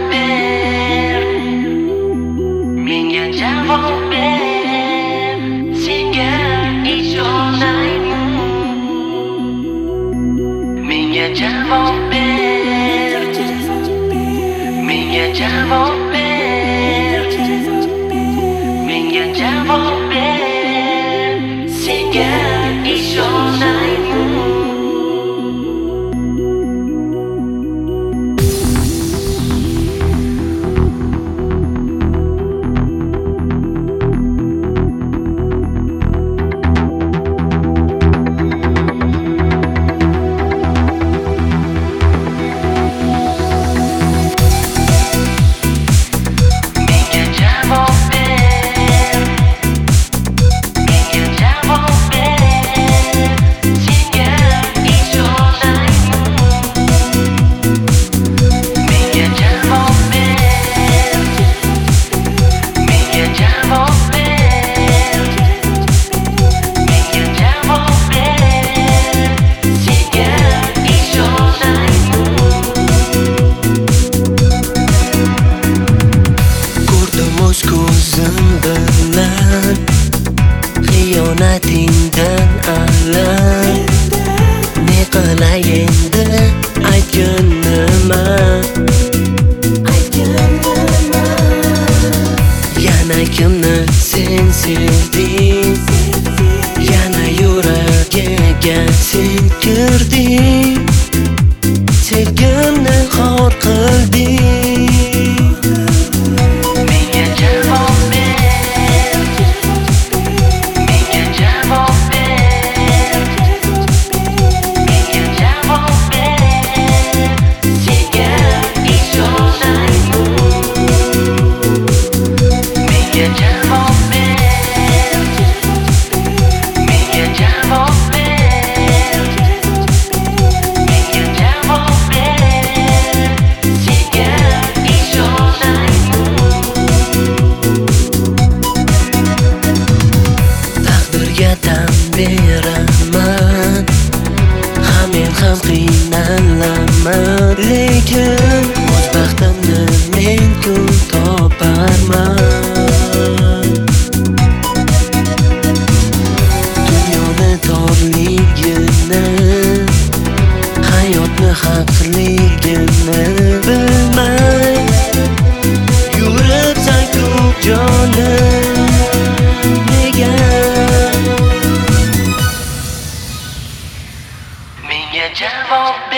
ber, menga javob ber. Senga ishonayman. Menga javob ber, menga javob ber, menga javob ber. Senga ishonayman. Xiyonatingdan alam ne qilay endi aytgin nima yana kimni sen sevding yana yuragiga sen kirding sevgimni xor qilding. Beraman men ham qiynalaman, lekin o'z baxtimni men kun toparman. Dunyoni torligini, hayotni haqligini bilmay yuribsan ko'p jonim. Nega menga javob